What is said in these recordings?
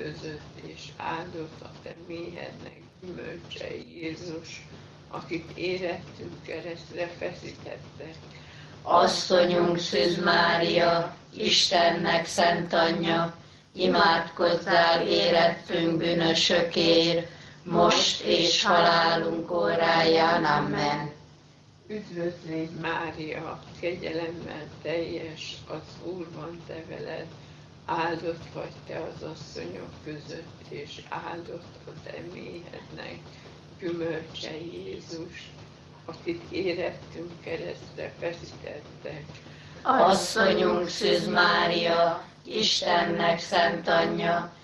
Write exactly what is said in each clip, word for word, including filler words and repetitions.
között, és áldott a te méhednek gyümölcse, Jézus, akit érettünk keresztre feszítettek. Asszonyunk Szűz Mária, Istennek szent anyja, imádkozzál érettünk bűnösökért, most és halálunk óráján. Amen. Üdvözlégy Mária, kegyelemmel teljes, az Úr van te veled, áldott vagy te az asszonyok között, és áldott a te méhednek gyümölcse, Jézus, akit érettünk keresztre feszítettek. Asszonyunk Szűz Mária, Istennek szent anyja,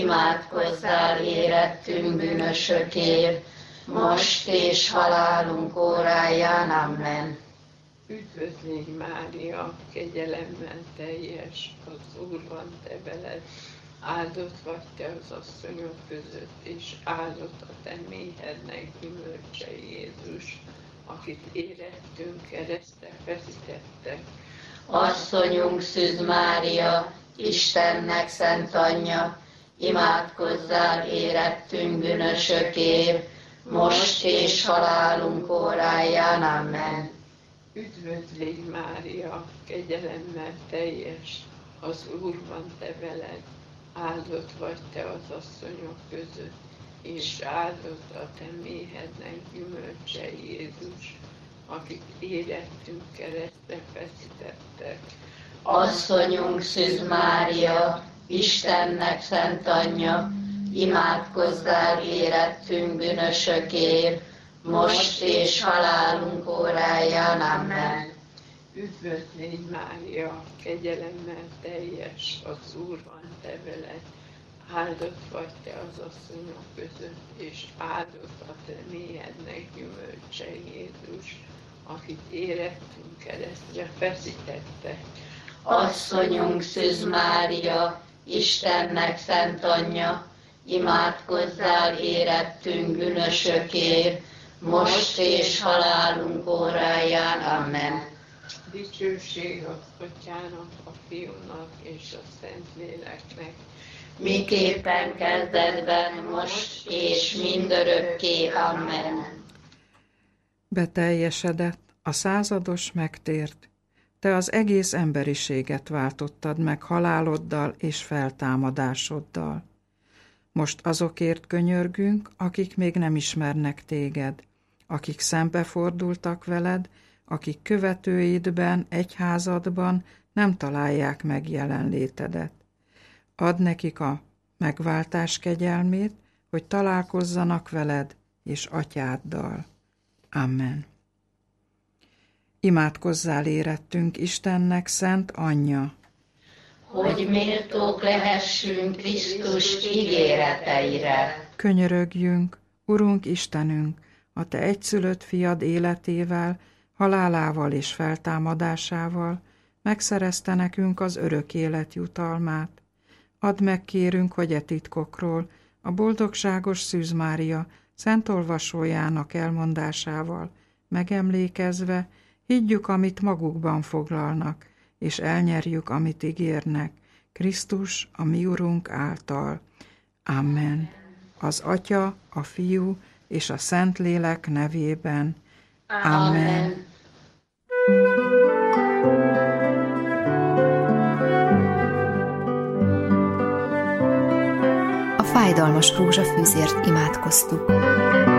imádkozzál érettünk bűnösökért, most és halálunk óráján. Amen. Üdvözlégy Mária, kegyelemmel teljes, az Úr van te veled, áldott vagy te az asszonyok között, és áldott a te méhednek gyümölcse, Jézus, akit érettünk keresztre feszítettek. Asszonyunk Szűz Mária, Istennek szent anyja, imádkozzál érettünk bűnösökért, most és halálunk óráján. Amen. Üdvözlégy Mária, kegyelemmel teljes, az Úr van te veled, áldott vagy te az asszonyok között, és áldott a te méhednek gyümölcse, Jézus, akit érettünk keresztre feszítettek. Asszonyunk Szűz Mária, Istennek szent anyja, imádkozzál érettünk bűnösökért, most és halálunk óráján. Amen. Üdvözlégy Mária, kegyelemmel teljes, az Úr van te veled, áldott vagy te az asszonyok között, és áldott a te méhednek gyümölcse, Jézus, akit érettünk keresztre feszítettek. Asszonyunk Szűz Mária, Istennek szent anyja, imádkozzál érettünk bűnösökért, most és halálunk óráján. Amen. Dicsőség az Atyának, a Fiúnak és a Szentléleknek, miképpen kezdetben, most és mindörökké. Amen. Beteljesedett, a százados megtért, te az egész emberiséget váltottad meg haláloddal és feltámadásoddal. Most azokért könyörgünk, akik még nem ismernek téged, akik szembefordultak veled, akik követőidben, egyházadban nem találják meg jelenlétedet. Add nekik a megváltás kegyelmét, hogy találkozzanak veled és atyáddal. Amen. Imádkozzál érettünk Istennek szent anyja, hogy méltók lehessünk Krisztus ígéreteire. Könyörögjünk, Urunk Istenünk, a te egyszülött fiad életével, halálával és feltámadásával megszerezte nekünk az örök élet jutalmát. Add meg, kérünk, hogy e titkokról a boldogságos Szűz Mária szent olvasójának elmondásával megemlékezve higgyük, amit magukban foglalnak, és elnyerjük, amit ígérnek, Krisztus, a mi Urunk által. Amen. Az Atya, a Fiú és a Szentlélek nevében. Amen. A fájdalmas rózsafűzért imádkoztuk.